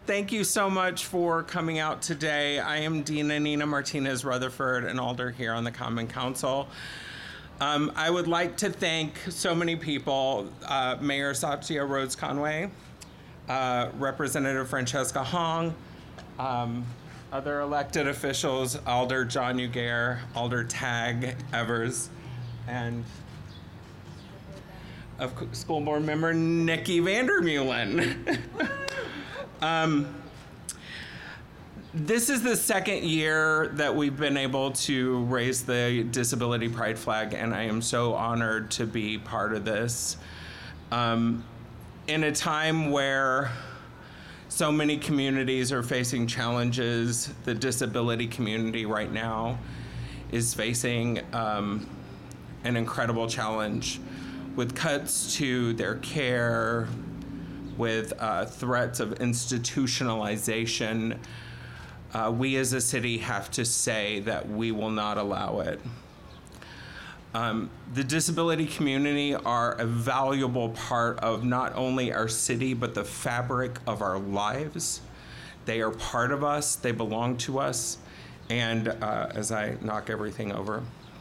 Thank you so much for coming out today. I am Dina Nina Martinez Rutherford, an alder here on the Common Council. I would like to thank so many people, Mayor Satya Rhodes Conway, Representative Francesca Hong, other elected officials, Alder John Ugair, Alder Tag Evers, and School Board Member Nikki Vandermeulen. This is the second year that we've been able to raise the Disability Pride flag, and I am so honored to be part of this. In a time where so many communities are facing challenges, the disability community right now is facing an incredible challenge with cuts to their care, with threats of institutionalization. We as a city have to say that we will not allow it. The disability community are a valuable part of not only our city, but the fabric of our lives. They are part of us, they belong to us, and as I knock everything over.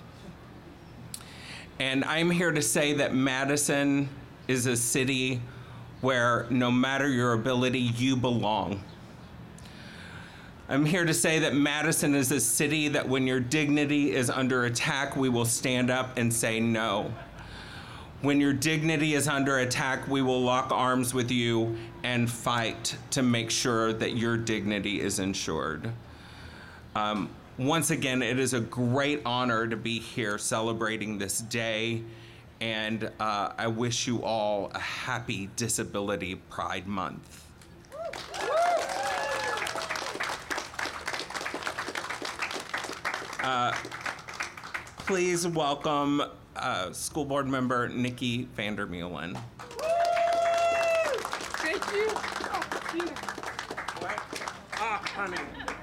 And I'm here to say that Madison is a city where no matter your ability, you belong. I'm here to say that Madison is a city that when your dignity is under attack, we will stand up and say no. When your dignity is under attack, we will lock arms with you and fight to make sure that your dignity is ensured. Once again, it is a great honor to be here celebrating this day, and I wish you all a happy Disability Pride Month. Please welcome School Board Member Nikki Vandermeulen. Thank you. Honey.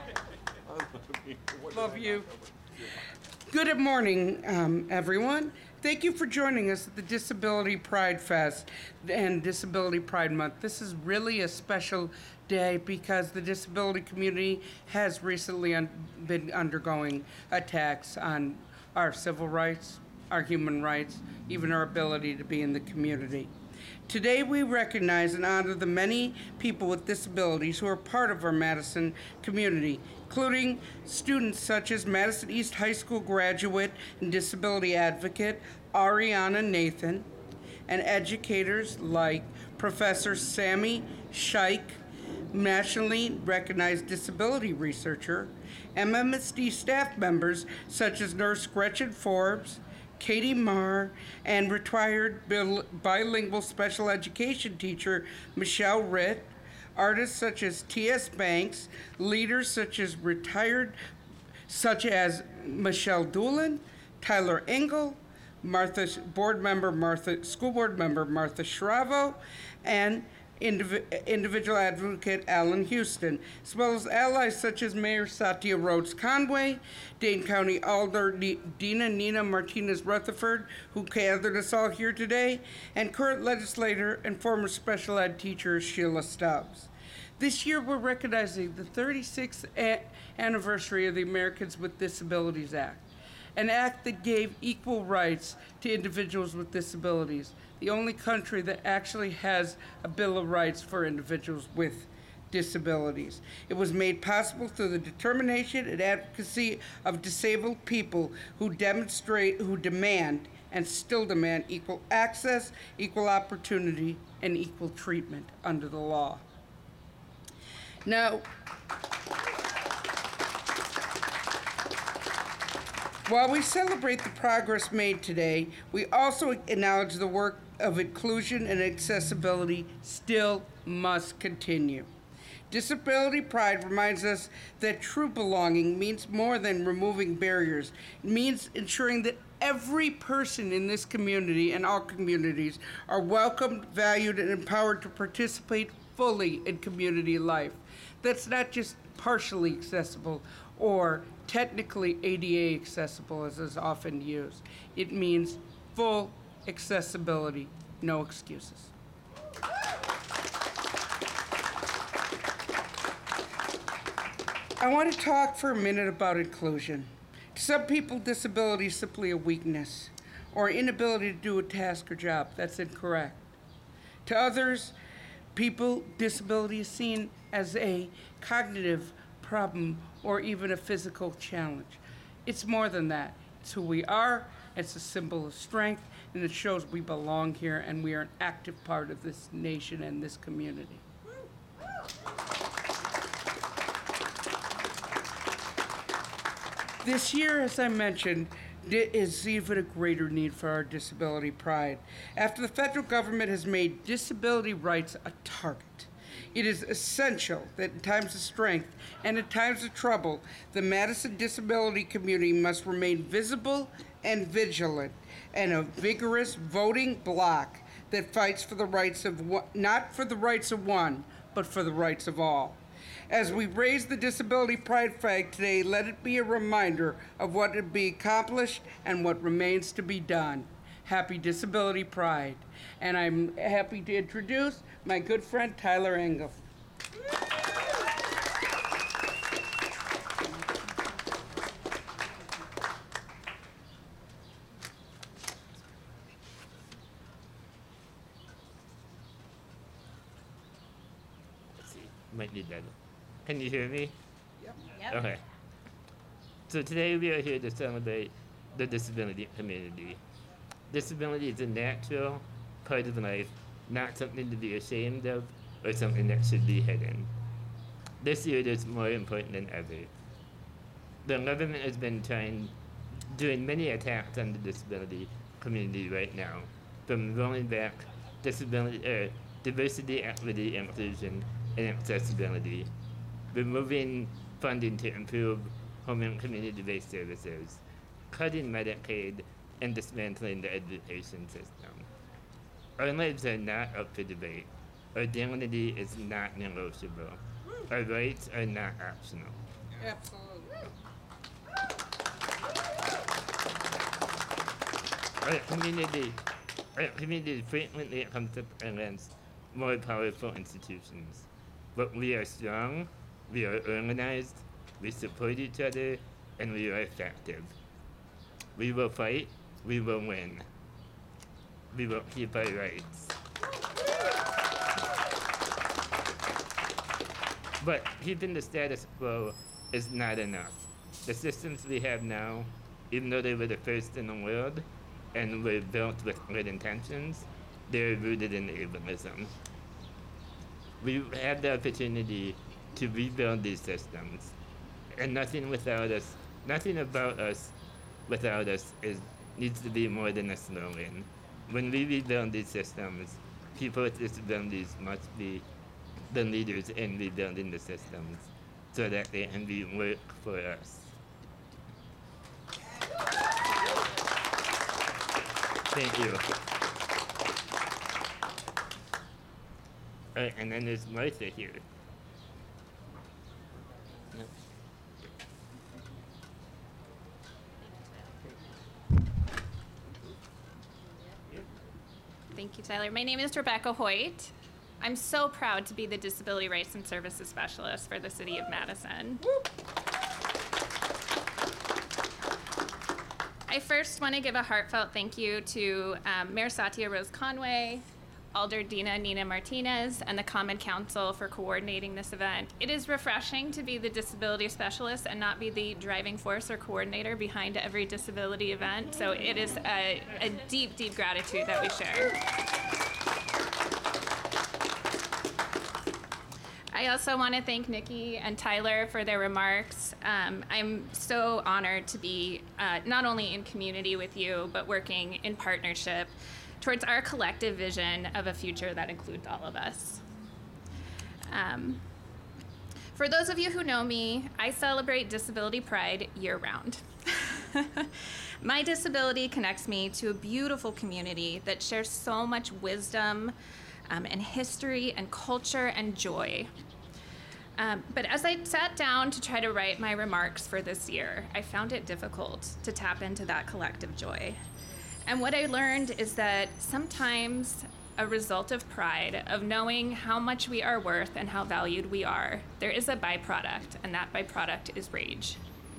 Love you. Good morning, everyone. Thank you for joining us at the Disability Pride Fest and Disability Pride Month. This is really a special day because the disability community has recently been undergoing attacks on our civil rights, our human rights, even our ability to be in the community. Today we recognize and honor the many people with disabilities who are part of our Madison community, including students such as Madison East High School graduate and disability advocate Ariana Nathan, and educators like Professor Sammy Scheich, nationally recognized disability researcher, MMSD staff members such as Nurse Gretchen Forbes, Katie Marr, and retired bilingual special education teacher Michelle Ritt, artists such as T.S. Banks, leaders such as Michelle Doolin, Tyler Engel, school board member Martha Shravo, and individual advocate Alan Houston, as well as allies such as Mayor Satya Rhodes Conway, Dane County Alder Dina Nina Martinez Rutherford, who gathered us all here today, and current legislator and former special ed teacher Sheila Stubbs. This year we're recognizing the 36th anniversary of the Americans with Disabilities Act, an act that gave equal rights to individuals with disabilities, the only country that actually has a Bill of Rights for individuals with disabilities. It was made possible through the determination and advocacy of disabled people who demand and still demand equal access, equal opportunity, and equal treatment under the law. Now, while we celebrate the progress made today, we also acknowledge the work of inclusion and accessibility still must continue. Disability Pride reminds us that true belonging means more than removing barriers. It means ensuring that every person in this community and all communities are welcomed, valued, and empowered to participate fully in community life. That's not just partially accessible or technically ADA accessible, as is often used. It means full accessibility, no excuses. I want to talk for a minute about inclusion. To some people, disability is simply a weakness or inability to do a task or job. That's incorrect. To others, people, disability is seen as a cognitive problem or even a physical challenge. It's more than that. It's who we are, it's a symbol of strength, and it shows we belong here and we are an active part of this nation and this community. This year, as I mentioned, is even a greater need for our disability pride. After the federal government has made disability rights a target, it is essential that in times of strength and in times of trouble, the Madison disability community must remain visible and vigilant and a vigorous voting bloc that fights for the rights of not for the rights of one, but for the rights of all. As we raise the Disability Pride flag today, let it be a reminder of what will be accomplished and what remains to be done. Happy Disability Pride. And I'm happy to introduce my good friend, Tyler Engel. Let's see, might need that. Can you hear me? Yep. Okay. So today we are here to celebrate the disability community. Disability is a natural part of life, not something to be ashamed of or something that should be hidden. This year it is more important than ever. The government has been doing many attacks on the disability community right now, from rolling back diversity, equity, inclusion, and accessibility, removing funding to improve home and community-based services, cutting Medicaid, and dismantling the education system. Our lives are not up for debate. Our dignity is not negotiable. Our rights are not optional. Absolutely. Our community frequently comes up against more powerful institutions. But we are strong, we are organized, we support each other, and we are effective. We will fight, we will win. We will keep our rights. But keeping the status quo is not enough. The systems we have now, even though they were the first in the world and were built with good intentions, they're rooted in ableism. We have the opportunity to rebuild these systems, and nothing about us without us needs to be more than a slogan. When we rebuild these systems, people with disabilities must be the leaders in rebuilding the systems so that they can work for us. Thank you. All right, and then there's Martha here. Thank you, Tyler. My name is Rebecca Hoyt. I'm so proud to be the Disability Rights and Services Specialist for the City of Madison. I first want to give a heartfelt thank you to Mayor Satya Rose Conway, Alder Dina Nina Martinez, and the Common Council for coordinating this event. It is refreshing to be the disability specialist and not be the driving force or coordinator behind every disability event. So it is a deep, deep gratitude that we share. I also want to thank Nikki and Tyler for their remarks. I'm so honored to be not only in community with you, but working in partnership towards our collective vision of a future that includes all of us. For those of you who know me, I celebrate Disability Pride year-round. My disability connects me to a beautiful community that shares so much wisdom and history and culture and joy. But as I sat down to try to write my remarks for this year, I found it difficult to tap into that collective joy. And what I learned is that sometimes a result of pride, of knowing how much we are worth and how valued we are, there is a byproduct, and that byproduct is rage.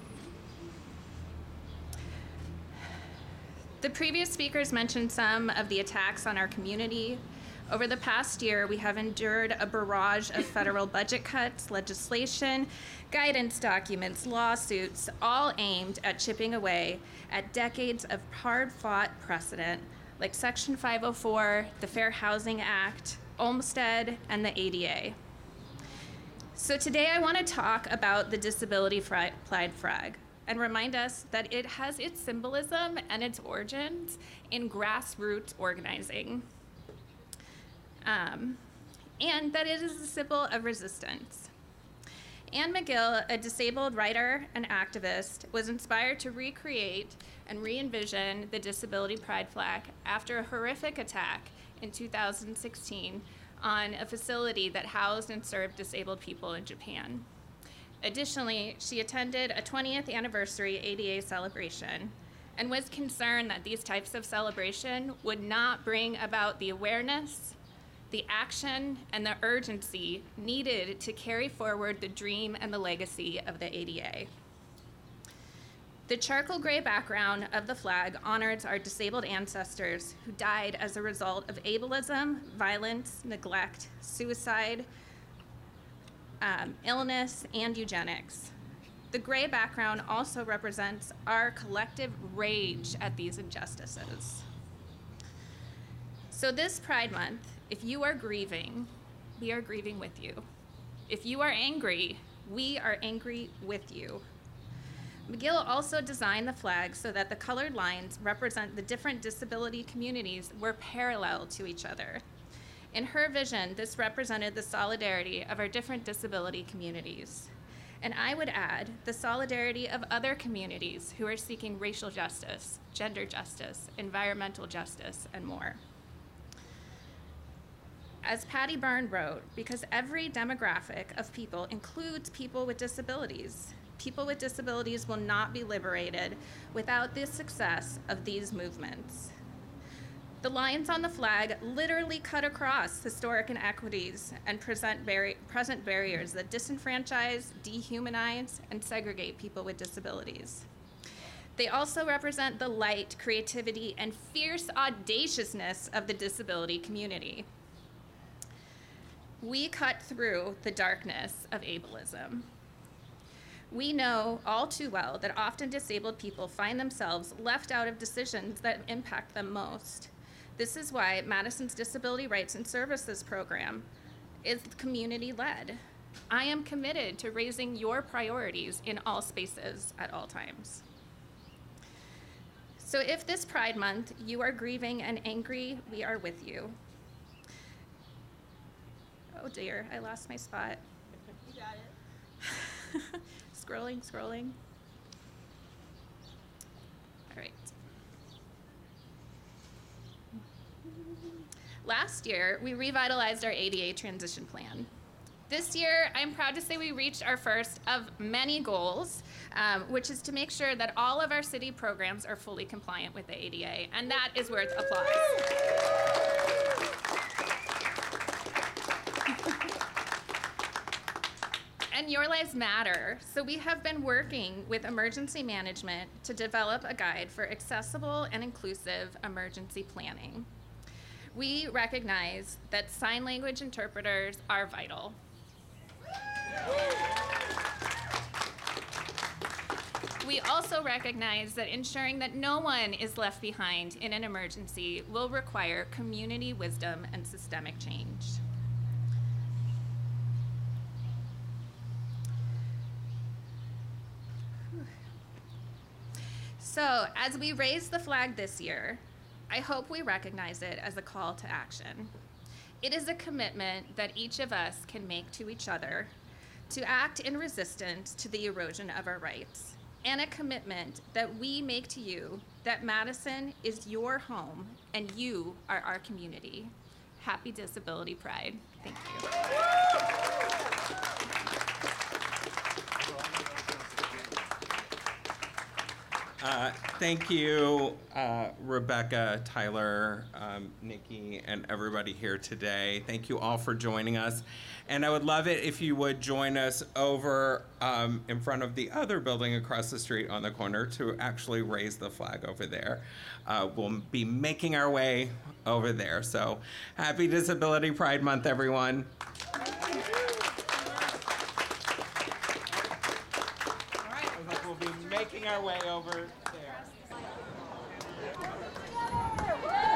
The previous speakers mentioned some of the attacks on our community. Over the past year, we have endured a barrage of federal budget cuts, legislation, guidance documents, lawsuits, all aimed at chipping away at decades of hard-fought precedent like Section 504, the Fair Housing Act, Olmstead, and the ADA. So today I want to talk about the Disability Pride Flag and remind us that it has its symbolism and its origins in grassroots organizing. And that it is a symbol of resistance. Anne McGill, a disabled writer and activist, was inspired to recreate and re-envision the Disability Pride Flag after a horrific attack in 2016 on a facility that housed and served disabled people in Japan. Additionally, she attended a 20th anniversary ADA celebration and was concerned that these types of celebration would not bring about the awareness, the action, and the urgency needed to carry forward the dream and the legacy of the ADA. The charcoal gray background of the flag honors our disabled ancestors who died as a result of ableism, violence, neglect, suicide, illness, and eugenics. The gray background also represents our collective rage at these injustices. So this Pride Month, if you are grieving, we are grieving with you. If you are angry, we are angry with you. McGill also designed the flag so that the colored lines represent the different disability communities were parallel to each other. In her vision, this represented the solidarity of our different disability communities. And I would add the solidarity of other communities who are seeking racial justice, gender justice, environmental justice, and more. As Patty Byrne wrote, because every demographic of people includes people with disabilities. People with disabilities will not be liberated without the success of these movements. The lines on the flag literally cut across historic inequities and present barriers that disenfranchise, dehumanize, and segregate people with disabilities. They also represent the light, creativity, and fierce audaciousness of the disability community. We cut through the darkness of ableism. We know all too well that often disabled people find themselves left out of decisions that impact them most. This is why Madison's Disability Rights and Services program is community-led. I am committed to raising your priorities in all spaces at all times. So if this Pride Month you are grieving and angry, we are with you. Oh dear, I lost my spot. You got it. Scrolling. All right. Last year, we revitalized our ADA transition plan. This year, I'm proud to say we reached our first of many goals, which is to make sure that all of our city programs are fully compliant with the ADA, and that is worth applause. And your lives matter, so we have been working with emergency management to develop a guide for accessible and inclusive emergency planning. We recognize that sign language interpreters are vital. We also recognize that ensuring that no one is left behind in an emergency will require community wisdom and systemic change. So, as we raise the flag this year, I hope we recognize it as a call to action. It is a commitment that each of us can make to each other to act in resistance to the erosion of our rights, and a commitment that we make to you that Madison is your home and you are our community. Happy Disability Pride. Thank you. Thank you, Rebecca, Tyler, Nikki and everybody here today. Thank you all for joining us. And I would love it if you would join us over in front of the other building across the street on the corner to actually raise the flag over there. We'll be making our way over there. So happy Disability Pride Month, everyone. We'll be making our way over there.